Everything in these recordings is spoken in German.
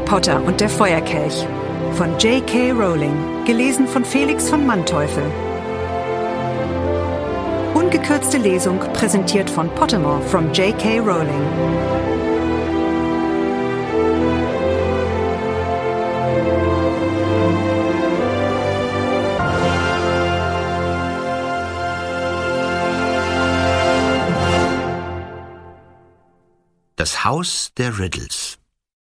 Potter und der Feuerkelch von J.K. Rowling, gelesen von Felix von Manteuffel. Ungekürzte Lesung präsentiert von Pottermore from J.K. Rowling. Das Haus der Riddles.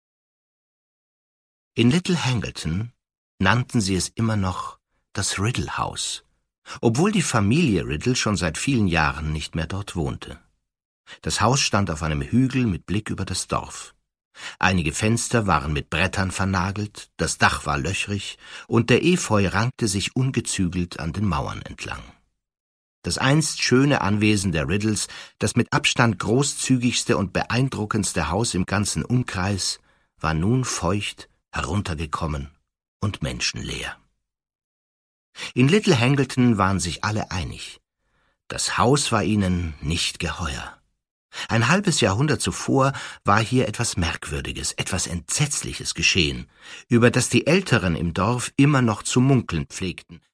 In Little Hangleton nannten sie es immer noch das Riddle-Haus, obwohl die Familie Riddle schon seit vielen Jahren nicht mehr dort wohnte. Das Haus stand auf einem Hügel mit Blick über das Dorf. Einige Fenster waren mit Brettern vernagelt, das Dach war löchrig und der Efeu rankte sich ungezügelt an den Mauern entlang. Das einst schöne Anwesen der Riddles, das mit Abstand großzügigste und beeindruckendste Haus im ganzen Umkreis, war nun feucht, heruntergekommen und menschenleer. In Little Hangleton waren sich alle einig. Das Haus war ihnen nicht geheuer. Ein halbes Jahrhundert zuvor war hier etwas Merkwürdiges, etwas Entsetzliches geschehen, über das die Älteren im Dorf immer noch zu munkeln pflegten.